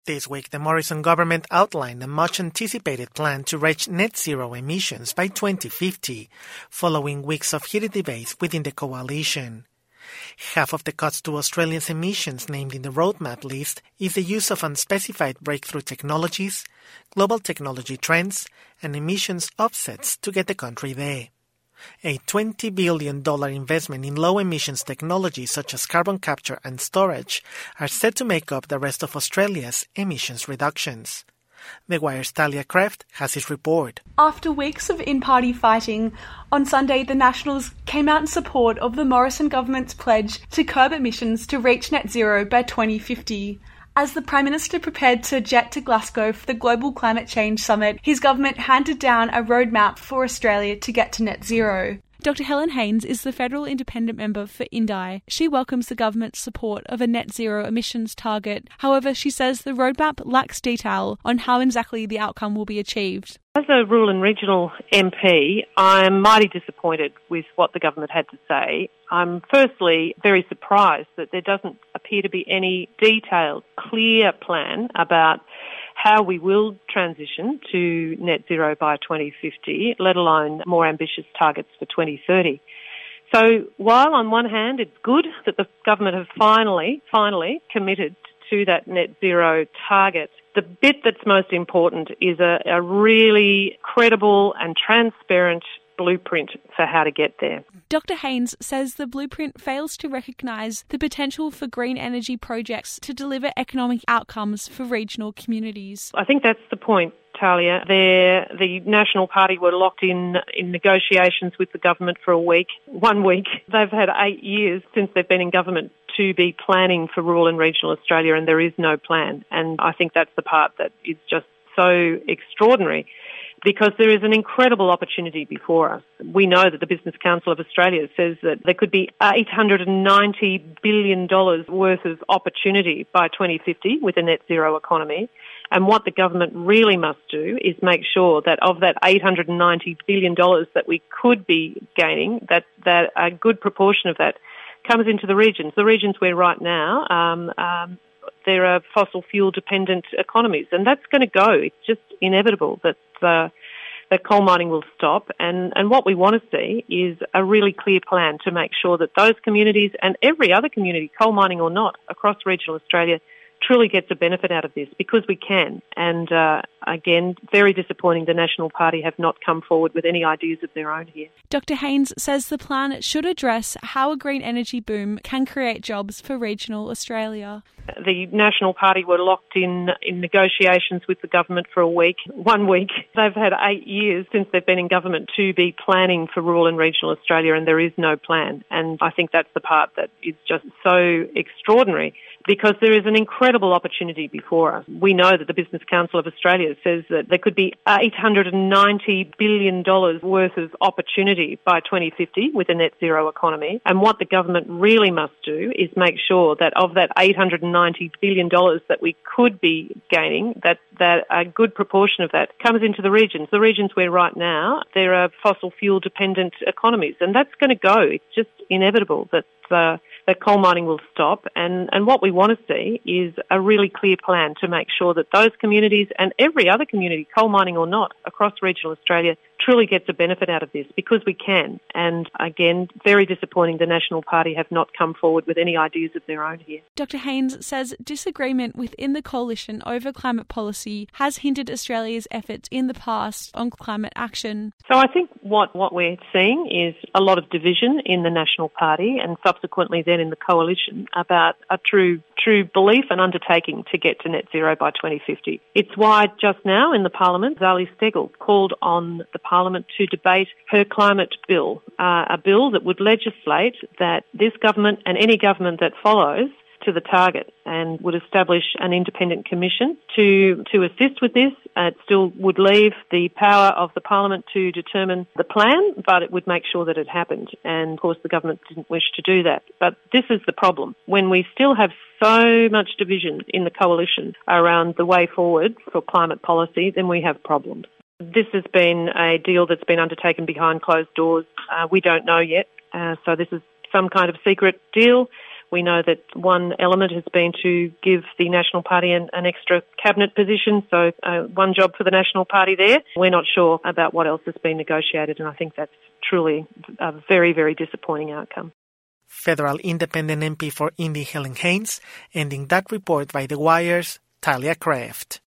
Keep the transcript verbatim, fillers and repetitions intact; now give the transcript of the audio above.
This week, the Morrison government outlined a much-anticipated plan to reach net zero emissions by twenty fifty, following weeks of heated debates within the coalition. Half of the cuts to Australia's emissions named in the roadmap list is the use of unspecified breakthrough technologies, global technology trends, and emissions offsets to get the country there. A twenty billion dollars investment in low-emissions technologies such as carbon capture and storage are set to make up the rest of Australia's emissions reductions. The Wire's Talia Kreft has his report. After weeks of in-party fighting, on Sunday the Nationals came out in support of the Morrison government's pledge to curb emissions to reach net zero by twenty fifty. As the Prime Minister prepared to jet to Glasgow for the Global Climate Change Summit, his government handed down a roadmap for Australia to get to net zero. Doctor Helen Haines is the federal independent member for Indi. She welcomes the government's support of a net zero emissions target. However, she says the roadmap lacks detail on how exactly the outcome will be achieved. As a rural and regional M P, I'm mighty disappointed with what the government had to say. I'm firstly very surprised that there doesn't appear to be any detailed, clear plan about how we will transition to net zero by twenty fifty, let alone more ambitious targets for twenty thirty. So while on one hand it's good that the government have finally, finally committed to that net zero target, the bit that's most important is a, a really credible and transparent blueprint for how to get there. Doctor Haines says the blueprint fails to recognise the potential for green energy projects to deliver economic outcomes for regional communities. I think that's the point, Talia. They're, the National Party were locked in in negotiations with the government for a week, one week. They've had eight years since they've been in government to be planning for rural and regional Australia, and there is no plan. And I think that's the part that is just so extraordinary, because there is an incredible opportunity before us. We know that the Business Council of Australia says that there could be eight hundred ninety billion dollars worth of opportunity by twenty fifty with a net zero economy. And what the government really must do is make sure that of that eight hundred ninety billion dollars that we could be gaining, that, that a good proportion of that comes into the regions. The regions where right now um, um, there are fossil fuel dependent economies, and that's going to go. It's just inevitable that uh, that coal mining will stop, and, and what we want to see is a really clear plan to make sure that those communities and every other community, coal mining or not, across regional Australia, truly gets a benefit out of this, because we can. And uh, again, very disappointing the National Party have not come forward with any ideas of their own here. Doctor Haines says the plan should address how a green energy boom can create jobs for regional Australia. The National Party were locked in in negotiations with the government for a week, one week. They've had eight years since they've been in government to be planning for rural and regional Australia, and there is no plan. And I think that's the part that is just so extraordinary, because there is an incredible opportunity before us. We know that the Business Council of Australia says that there could be eight hundred ninety billion dollars worth of opportunity by twenty fifty with a net zero economy. And what the government really must do is make sure that of that eight hundred ninety billion dollars that we could be gaining, that, that a good proportion of that comes into the regions. The regions where right now there are fossil fuel dependent economies, and that's going to go. It's just inevitable that uh, that coal mining will stop, and, and what we want to see is a really clear plan to make sure that those communities and every other community, coal mining or not, across regional Australia, truly gets a benefit out of this, because we can. And again, very disappointing the National Party have not come forward with any ideas of their own here. Doctor Haines says disagreement within the coalition over climate policy has hindered Australia's efforts in the past on climate action. So I think what, what we're seeing is a lot of division in the National Party, and subsequently then in the coalition, about a true true belief and undertaking to get to net zero by twenty fifty. It's why just now in the Parliament, Zali Steggall called on the Parliament to debate her climate bill, uh, a bill that would legislate that this government and any government that follows to the target, and would establish an independent commission to to assist with this. It still would leave the power of the Parliament to determine the plan, but it would make sure that it happened. And of course the government didn't wish to do that. But this is the problem. When we still have so much division in the coalition around the way forward for climate policy, then we have problems. This has been a deal that's been undertaken behind closed doors. Uh, we don't know yet. Uh, so this is some kind of secret deal. We know that one element has been to give the National Party an, an extra cabinet position, so uh, one job for the National Party there. We're not sure about what else has been negotiated, and I think that's truly a very, very disappointing outcome. Federal Independent M P for Indy Helen Haynes, ending that report by The Wire's Talia Kraft.